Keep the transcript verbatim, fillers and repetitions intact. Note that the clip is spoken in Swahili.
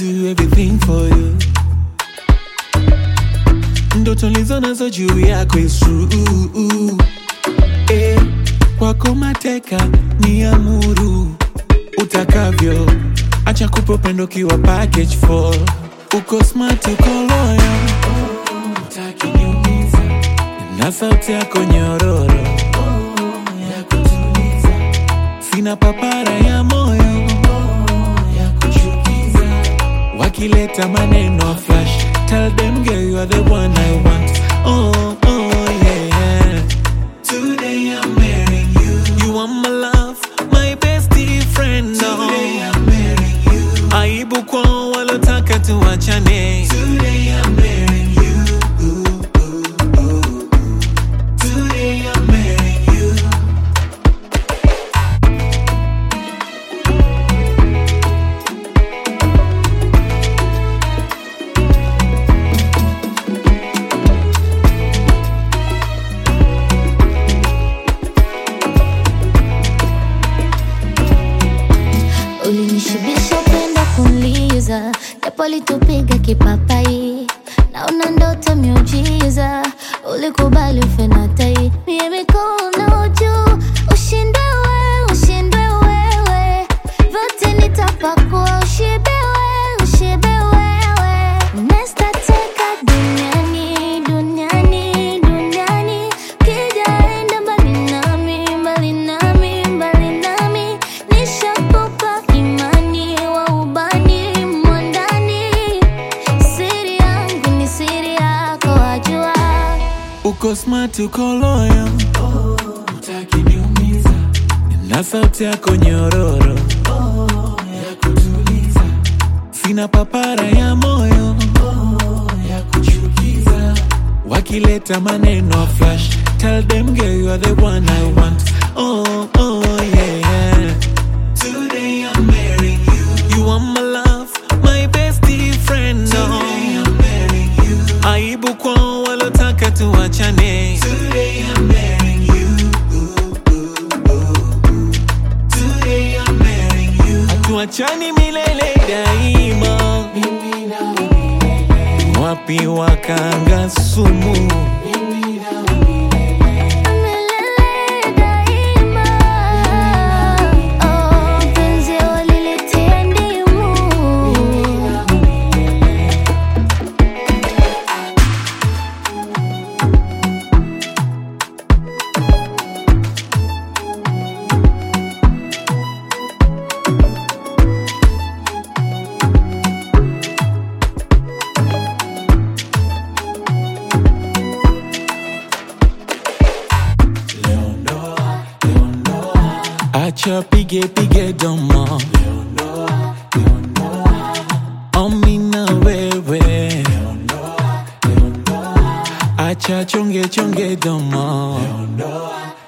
do everything for you. Ndoto nilizo nazo juu yako is true. Eh, kwako mateka ni amuru. Utakavyo, acha kupa upendo kiwa package for. Uko smart, uko loyal, utaki niumiza. Na sauti yako nyororo, ya kutuliza. Sina papara ya moyo, ya kuchukiza. Wakileta maneno flash, tell them girl you are the one I want. Oh, oh yeah. Today I'm marrying you. You are my love, my bestie friend. Today I'm marrying you. Aibu kwa walotaka tuachane. Today I'm marrying you. Today I'm marrying you. Ulinishibisha upendo kunliza, japo litupiga kipapai. Naona ndoto miujiza, ulikubali ufe na tai. Mie mikono juu, ushinde wewe, ushinde wewe. Vote nitapakua, ushibe wewe, ushibe wewe. Nestateka duniani, duniani, duniani. Kija enda mbali nami, mbali nami, mbali nami. Nishakupa imani wa ubani mwandani. Siri yangu ni siri yako wajua. Uko smart, uko loyal, utaki niumiza. Na sauti yako nyororo, ya kutuliza. Sina papara ya moyo, ya kuchukiza. Wakileta maneno flash, tell them girl you are the one I want. Oh, oh yeah. Today I'm marrying you. You are my love, my bestie friend. Today I'm marrying you. Aibu kwa walotaka tuachane. Today I'm marrying you. Today I'm marrying you. Hatuachani milele daima. Mimi na milele. Wapi wakanga sumu. Mimi na milele. Milele daima. Oh, penzi waliletea ndimu. Acha pige pige domo. Omi na wewe. Acha chonge chonge domo.